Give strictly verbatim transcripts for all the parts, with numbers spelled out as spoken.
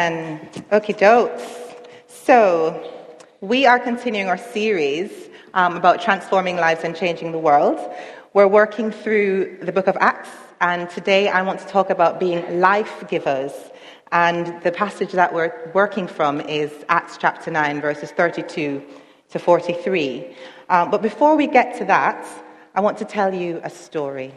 Amen. Okie dokes. So, we are continuing our series um, about transforming lives and changing the world. We're working through the book of Acts, and today I want to talk about being life givers. And the passage that we're working from is Acts chapter nine, verses thirty-two to forty-three. Um, but before we get to that, I want to tell you a story.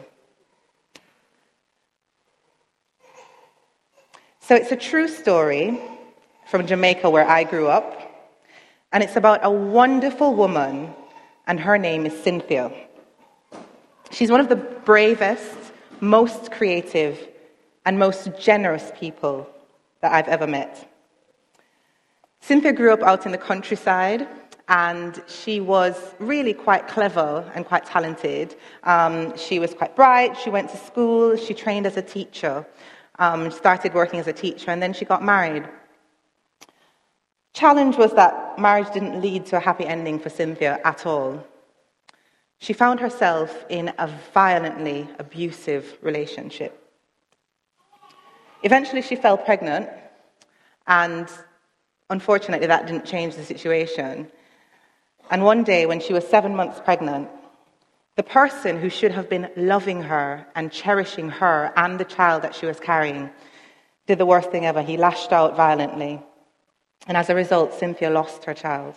So it's a true story from Jamaica, where I grew up, and it's about a wonderful woman, and her name is Cynthia. She's one of the bravest, most creative, and most generous people that I've ever met. Cynthia grew up out in the countryside, and she was really quite clever and quite talented. Um, she was quite bright, she went to school, she trained as a teacher. Um, started working as a teacher, and then she got married. Challenge was that marriage didn't lead to a happy ending for Cynthia at all. She found herself in a violently abusive relationship. Eventually she fell pregnant, and unfortunately that didn't change the situation. And one day when she was seven months pregnant, the person who should have been loving her and cherishing her and the child that she was carrying did the worst thing ever. He lashed out violently. And as a result, Cynthia lost her child.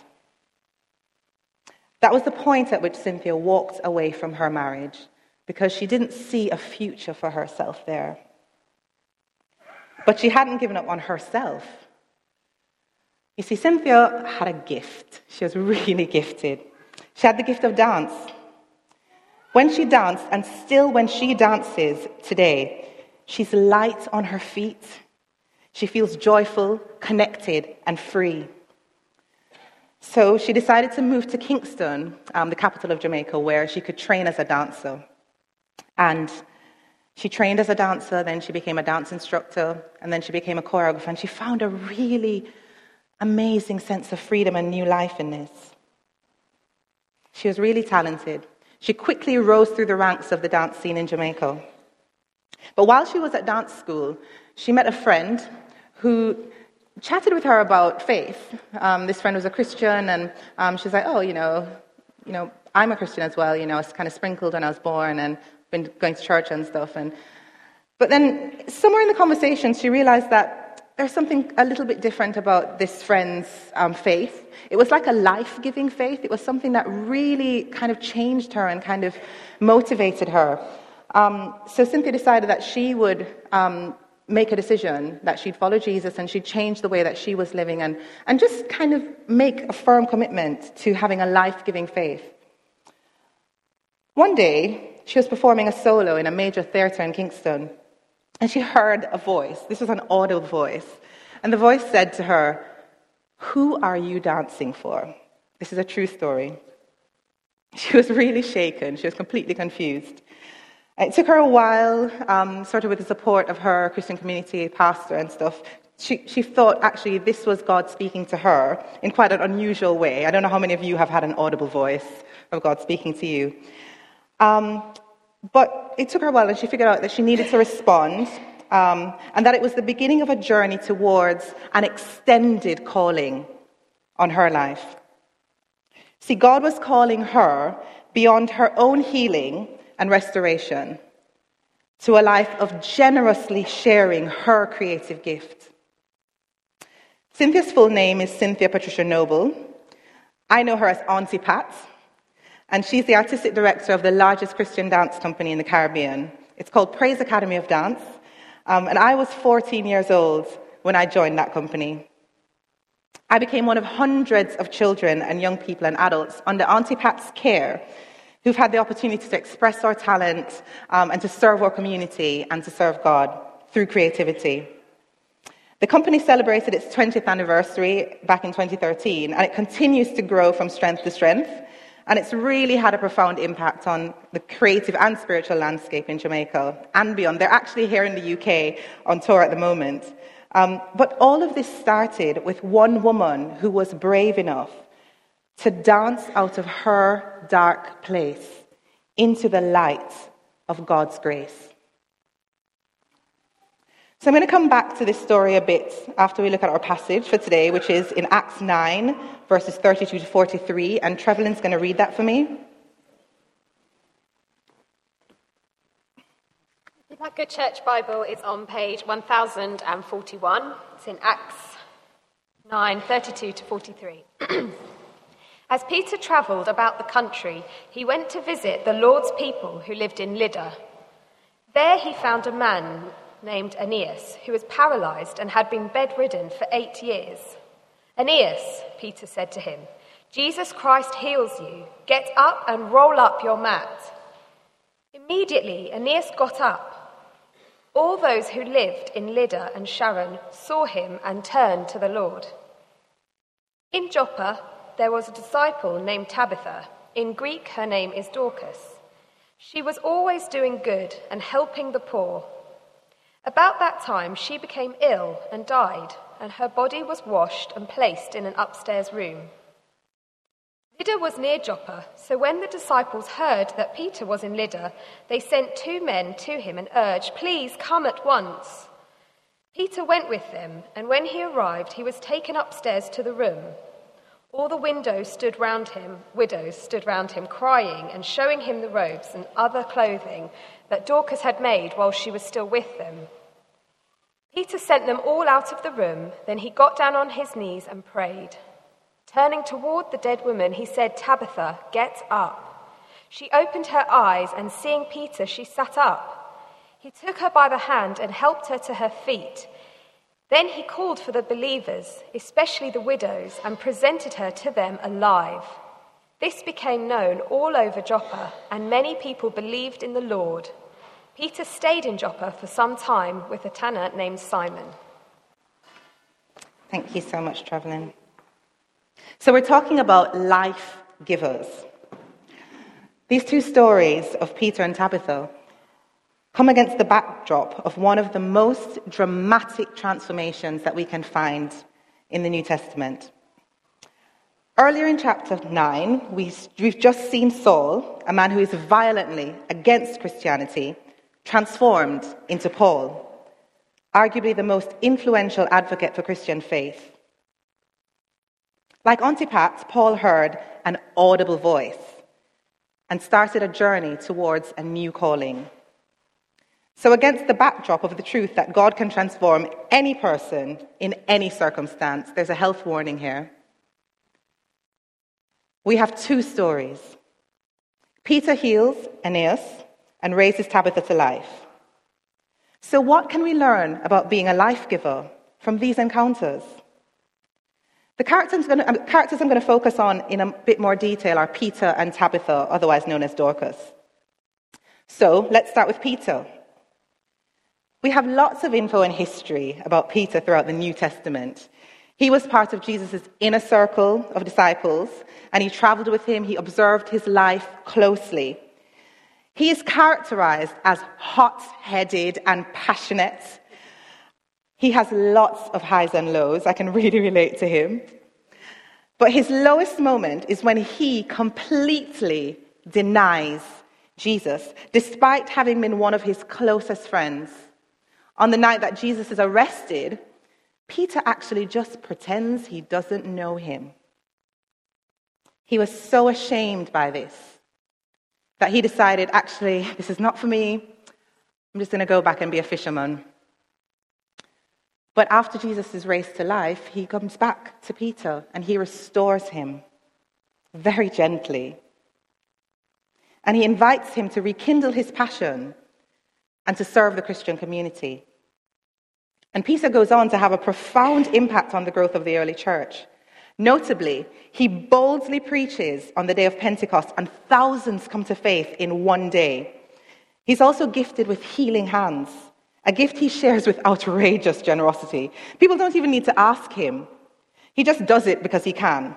That was the point at which Cynthia walked away from her marriage, because she didn't see a future for herself there. But she hadn't given up on herself. You see, Cynthia had a gift. She was really gifted. She had the gift of dance. When she danced, and still when she dances today, she's light on her feet. She feels joyful, connected, and free. So she decided to move to Kingston, um, the capital of Jamaica, where she could train as a dancer. And she trained as a dancer, then she became a dance instructor, and then she became a choreographer, and she found a really amazing sense of freedom and new life in this. She was really talented. She quickly rose through the ranks of the dance scene in Jamaica. But while she was at dance school, she met a friend who chatted with her about faith. Um, this friend was a Christian, and um, she's like, oh, you know, you know, I'm a Christian as well. You know, I was kind of sprinkled when I was born and been going to church and stuff. And But then somewhere in the conversation, she realized that there's something a little bit different about this friend's um, faith. It was like a life-giving faith. It was something that really kind of changed her and kind of motivated her. Um, so Cynthia decided that she would um, make a decision, that she'd follow Jesus, and she'd change the way that she was living, and, and just kind of make a firm commitment to having a life-giving faith. One day, she was performing a solo in a major theatre in Kingston, and she heard a voice. This was an audible voice. And the voice said to her, "Who are you dancing for?" This is a true story. She was really shaken. She was completely confused. It took her a while, um, sort of with the support of her Christian community pastor and stuff. She, she thought, actually, this was God speaking to her in quite an unusual way. I don't know how many of you have had an audible voice of God speaking to you. Um, But it took her a while, and she figured out that she needed to respond, um, and that it was the beginning of a journey towards an extended calling on her life. See, God was calling her beyond her own healing and restoration to a life of generously sharing her creative gift. Cynthia's full name is Cynthia Patricia Noble. I know her as Auntie Pat. And she's the artistic director of the largest Christian dance company in the Caribbean. It's called Praise Academy of Dance. Um, and I was fourteen years old when I joined that company. I became one of hundreds of children and young people and adults under Auntie Pat's care who've had the opportunity to express our talent um, and to serve our community and to serve God through creativity. The company celebrated its twentieth anniversary back in twenty thirteen, and it continues to grow from strength to strength. And it's really had a profound impact on the creative and spiritual landscape in Jamaica and beyond. They're actually here in the U K on tour at the moment. Um, but all of this started with one woman who was brave enough to dance out of her dark place into the light of God's grace. So I'm going to come back to this story a bit after we look at our passage for today, which is in Acts nine, verses thirty-two to forty-three, and Trevelyan's going to read that for me. That Good Church Bible is on page one thousand forty-one. It's in Acts nine, thirty-two to forty-three. As Peter travelled about the country, he went to visit the Lord's people who lived in Lydda. There he found a man named Aeneas, who was paralysed and had been bedridden for eight years. "Aeneas," Peter said to him, "Jesus Christ heals you. Get up and roll up your mat." Immediately Aeneas got up. All those who lived in Lydda and Sharon saw him and turned to the Lord. In Joppa there was a disciple named Tabitha. In Greek her name is Dorcas. She was always doing good and helping the poor. About that time she became ill and died, and her body was washed and placed in an upstairs room. Lydda was near Joppa, so when the disciples heard that Peter was in Lydda, they sent two men to him and urged, "Please come at once." Peter went with them, and when he arrived, he was taken upstairs to the room. All the windows stood round him, widows stood round him, crying and showing him the robes and other clothing that Dorcas had made while she was still with them. Peter sent them all out of the room. Then he got down on his knees and prayed. Turning toward the dead woman, he said, "Tabitha, get up." She opened her eyes, and seeing Peter, she sat up. He took her by the hand and helped her to her feet. Then he called for the believers, especially the widows, and presented her to them alive. This became known all over Joppa, and many people believed in the Lord. Peter stayed in Joppa for some time with a tanner named Simon. Thank you so much, Trevelyan. So we're talking about life givers. These two stories of Peter and Tabitha come against the backdrop of one of the most dramatic transformations that we can find in the New Testament. Earlier in chapter nine, we, we've just seen Saul, a man who is violently against Christianity, transformed into Paul, arguably the most influential advocate for Christian faith. Like Auntie Pat, Paul heard an audible voice and started a journey towards a new calling. So against the backdrop of the truth that God can transform any person in any circumstance, there's a health warning here. We have two stories. Peter heals Aeneas and raises Tabitha to life. So what can we learn about being a life giver from these encounters? The characters I'm, going to, characters I'm going to focus on in a bit more detail are Peter and Tabitha, otherwise known as Dorcas. So let's start with Peter. We have lots of info and history about Peter throughout the New Testament. He was part of Jesus' inner circle of disciples, and he traveled with him. He observed his life closely. He is characterized as hot-headed and passionate. He has lots of highs and lows. I can really relate to him. But his lowest moment is when he completely denies Jesus, despite having been one of his closest friends. On the night that Jesus is arrested, Peter actually just pretends he doesn't know him. He was so ashamed by this that he decided, actually, this is not for me. I'm just going to go back and be a fisherman. But after Jesus is raised to life, he comes back to Peter and he restores him very gently. And he invites him to rekindle his passion and to serve the Christian community. And Peter goes on to have a profound impact on the growth of the early church. Notably, he boldly preaches on the day of Pentecost, and thousands come to faith in one day. He's also gifted with healing hands, a gift he shares with outrageous generosity. People don't even need to ask him. He just does it because he can.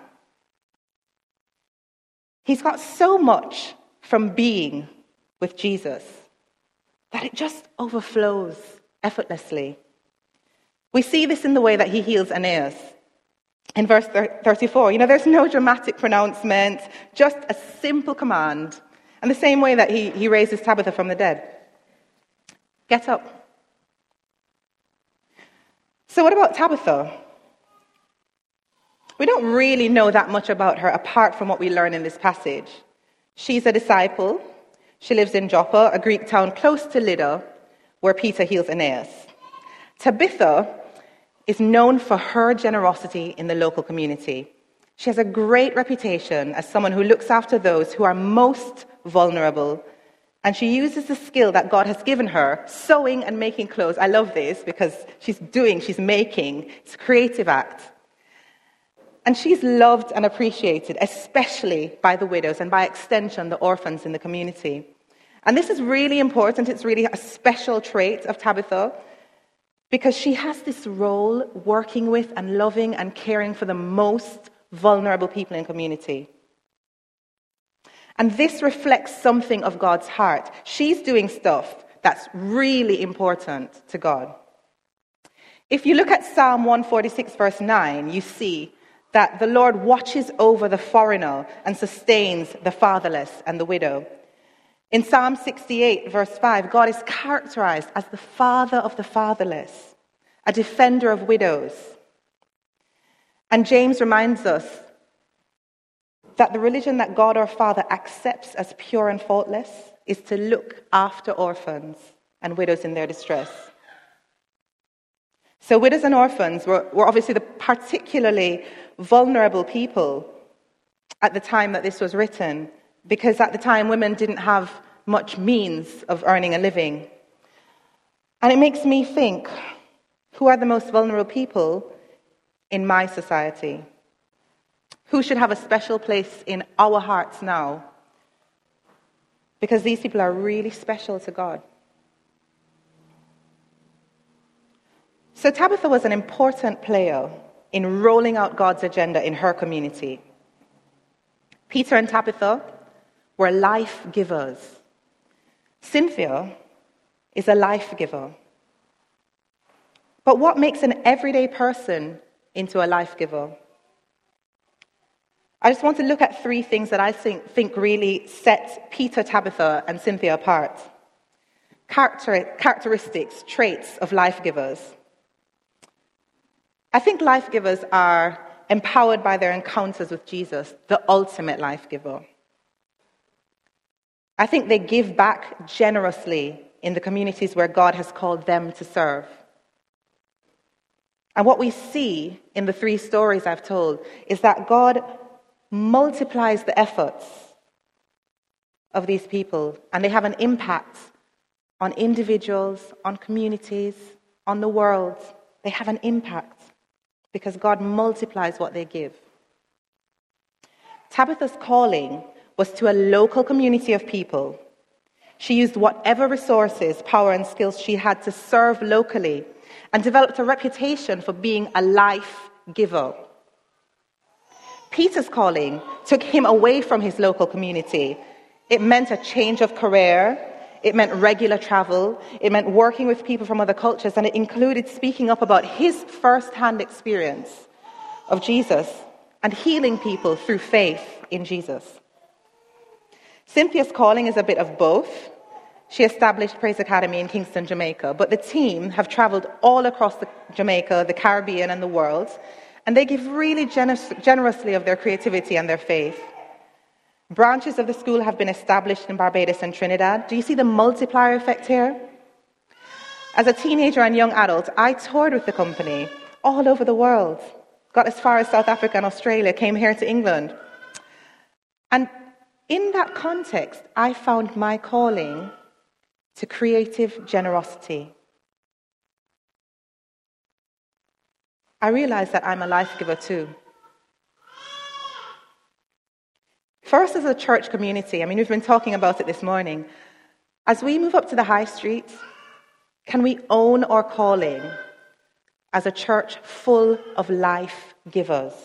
He's got so much from being with Jesus that it just overflows effortlessly. We see this in the way that he heals Aeneas. In verse thirty-four, you know, there's no dramatic pronouncement, just a simple command. And the same way that he, he raises Tabitha from the dead. Get up. So what about Tabitha? We don't really know that much about her apart from what we learn in this passage. She's a disciple. She lives in Joppa, a Greek town close to Lydda, where Peter heals Aeneas. Tabitha is known for her generosity in the local community. She has a great reputation as someone who looks after those who are most vulnerable, and she uses the skill that God has given her, sewing and making clothes. I love this because she's doing, she's making. It's a creative act. And she's loved and appreciated, especially by the widows and by extension, the orphans in the community. And this is really important. It's really a special trait of Tabitha because she has this role working with and loving and caring for the most vulnerable people in the community. And this reflects something of God's heart. She's doing stuff that's really important to God. If you look at Psalm one forty-six, verse nine, you see that the Lord watches over the foreigner and sustains the fatherless and the widow. In Psalm sixty-eight, verse five, God is characterized as the father of the fatherless, a defender of widows. And James reminds us that the religion that God our Father accepts as pure and faultless is to look after orphans and widows in their distress. So widows and orphans were, were obviously the particularly vulnerable people at the time that this was written, because at the time women didn't have much means of earning a living. And it makes me think, who are the most vulnerable people in my society? Who should have a special place in our hearts now? Because these people are really special to God. So Tabitha was an important player in rolling out God's agenda in her community. Peter and Tabitha were life givers. Cynthia is a life giver. But what makes an everyday person into a life giver? I just want to look at three things that I think, think really set Peter, Tabitha, and Cynthia apart. Character, characteristics, traits of life givers. I think life givers are empowered by their encounters with Jesus, the ultimate life giver. I think they give back generously in the communities where God has called them to serve. And what we see in the three stories I've told is that God multiplies the efforts of these people, and they have an impact on individuals, on communities, on the world. They have an impact because God multiplies what they give. Tabitha's calling was to a local community of people. She used whatever resources, power, and skills she had to serve locally and developed a reputation for being a life giver. Peter's calling took him away from his local community. It meant a change of career. It meant regular travel. It meant working with people from other cultures, and it included speaking up about his first-hand experience of Jesus and healing people through faith in Jesus. Cynthia's calling is a bit of both. She established Praise Academy in Kingston, Jamaica, but the team have traveled all across the Jamaica, the Caribbean, and the world, and they give really generous, generously of their creativity and their faith. Branches of the school have been established in Barbados and Trinidad. Do you see the multiplier effect here? As a teenager and young adult, I toured with the company all over the world, got as far as South Africa and Australia, came here to England. And in that context, I found my calling to creative generosity. I realized that I'm a life giver too. First, as a church community, I mean, we've been talking about it this morning. As we move up to the high street, can we own our calling as a church full of life givers?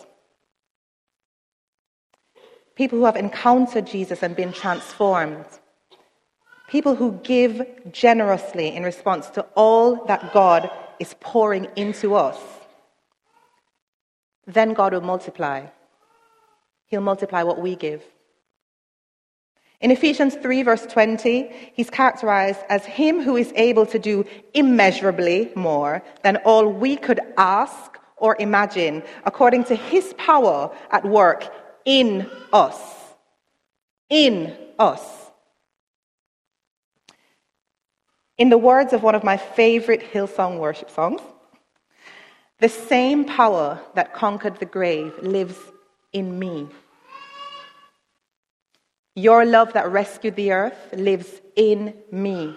People who have encountered Jesus and been transformed. People who give generously in response to all that God is pouring into us. Then God will multiply. He'll multiply what we give. In Ephesians three, verse twenty, he's characterized as him who is able to do immeasurably more than all we could ask or imagine, according to his power at work in us. In us. In the words of one of my favorite Hillsong worship songs, the same power that conquered the grave lives in me. Your love that rescued the earth lives in me.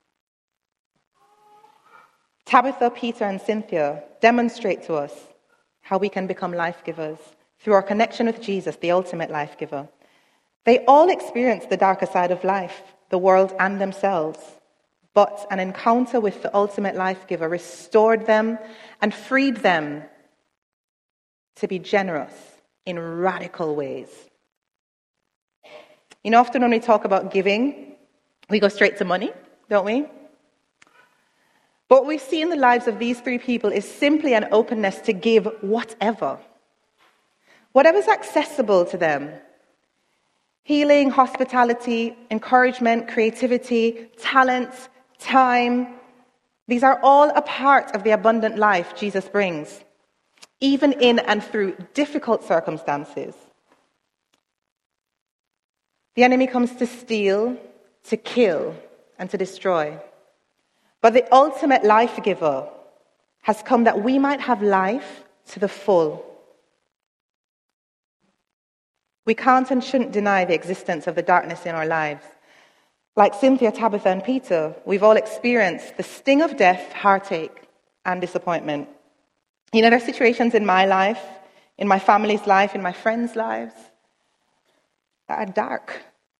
Tabitha, Peter, and Cynthia demonstrate to us how we can become life givers through our connection with Jesus, the ultimate life giver. They all experienced the darker side of life, the world and themselves, but an encounter with the ultimate life giver restored them and freed them to be generous in radical ways. You know, often when we talk about giving, we go straight to money, don't we? But what we see in the lives of these three people is simply an openness to give whatever. Whatever's accessible to them. Healing, hospitality, encouragement, creativity, talent, time. These are all a part of the abundant life Jesus brings, even in and through difficult circumstances. The enemy comes to steal, to kill, and to destroy. But the ultimate life giver has come that we might have life to the full. We can't and shouldn't deny the existence of the darkness in our lives. Like Cynthia, Tabitha, and Peter, we've all experienced the sting of death, heartache, and disappointment. You know, there are situations in my life, in my family's life, in my friends' lives, that are dark.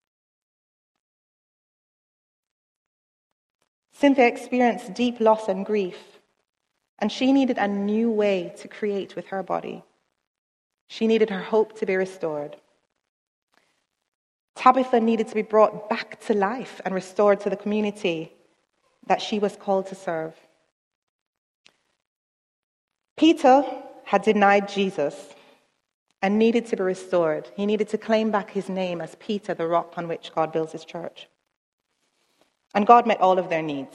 Cynthia experienced deep loss and grief, and she needed a new way to create with her body. She needed her hope to be restored. Tabitha needed to be brought back to life and restored to the community that she was called to serve. Peter had denied Jesus and needed to be restored. He needed to claim back his name as Peter, the rock on which God builds his church. And God met all of their needs.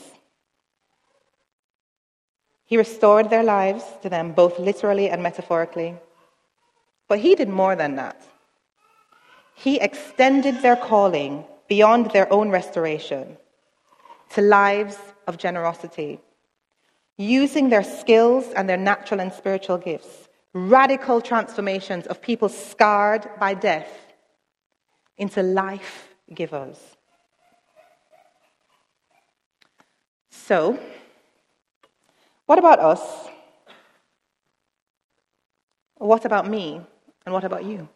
He restored their lives to them, both literally and metaphorically. But he did more than that. He extended their calling beyond their own restoration to lives of generosity, using their skills and their natural and spiritual gifts, radical transformations of people scarred by death into life givers. So, what about us? What about me? And what about you?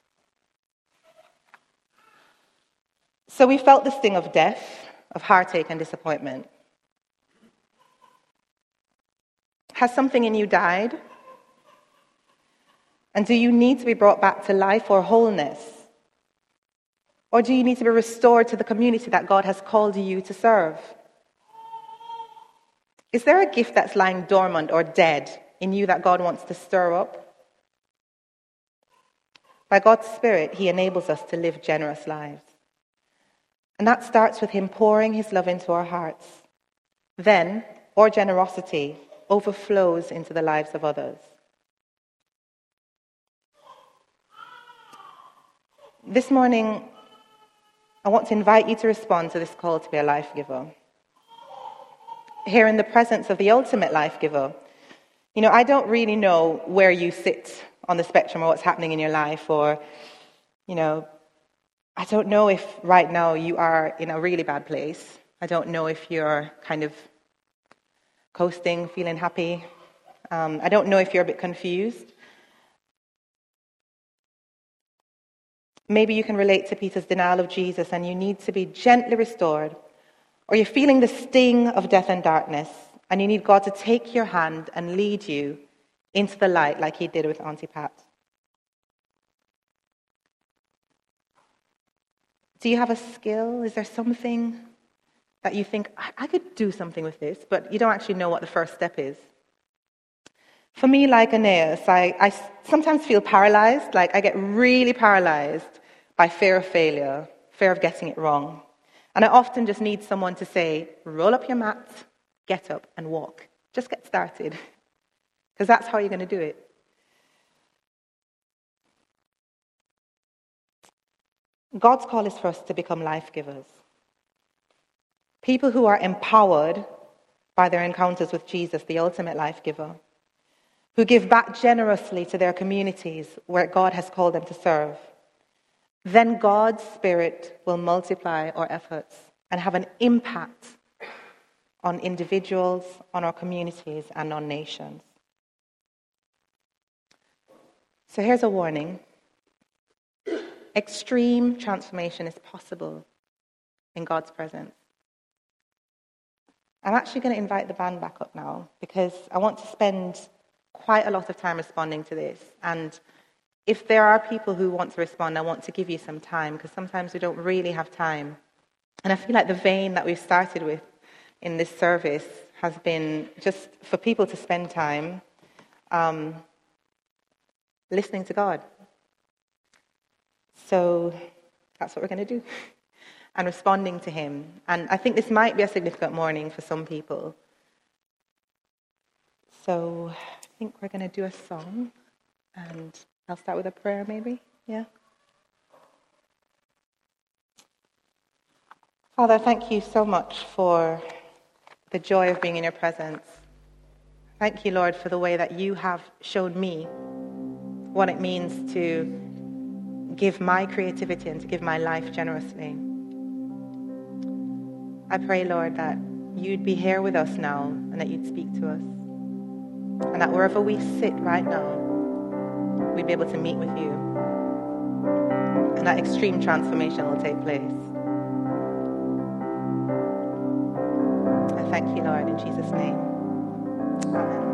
So we felt the sting of death, of heartache and disappointment. Has something in you died? And do you need to be brought back to life or wholeness? Or do you need to be restored to the community that God has called you to serve? Is there a gift that's lying dormant or dead in you that God wants to stir up? By God's Spirit, he enables us to live generous lives. And that starts with him pouring his love into our hearts. Then, our generosity overflows into the lives of others. This morning, I want to invite you to respond to this call to be a life giver. Here in the presence of the ultimate life giver, you know, I don't really know where you sit on the spectrum or what's happening in your life, or, you know, I don't know if right now you are in a really bad place. I don't know if you're kind of coasting, feeling happy. Um, I don't know if you're a bit confused. Maybe you can relate to Peter's denial of Jesus and you need to be gently restored. Or you're feeling the sting of death and darkness, and you need God to take your hand and lead you into the light like he did with Auntie Pat. Do you have a skill? Is there something that you think, I, I could do something with this, but you don't actually know what the first step is? For me, like Aeneas, I, I sometimes feel paralyzed, like I get really paralyzed by fear of failure, fear of getting it wrong. And I often just need someone to say, roll up your mat, get up and walk. Just get started. Because that's how you're going to do it. God's call is for us to become life givers. People who are empowered by their encounters with Jesus, the ultimate life giver, who give back generously to their communities where God has called them to serve. Then God's Spirit will multiply our efforts and have an impact on individuals, on our communities, and on nations. So here's a warning. Extreme transformation is possible in God's presence. I'm actually going to invite the band back up now because I want to spend quite a lot of time responding to this. And if there are people who want to respond, I want to give you some time because sometimes we don't really have time. And I feel like the vein that we've started with in this service has been just for people to spend time um, listening to God. So that's what we're going to do. And responding to him. And I think this might be a significant morning for some people. So I think we're going to do a song. And I'll start with a prayer maybe. Yeah. Father, thank you so much for the joy of being in your presence. Thank you, Lord, for the way that you have shown me what it means to give my creativity and to give my life generously. I pray, Lord, that you'd be here with us now and that you'd speak to us. And that wherever we sit right now, we'd be able to meet with you. And that extreme transformation will take place. I thank you, Lord, in Jesus' name. Amen.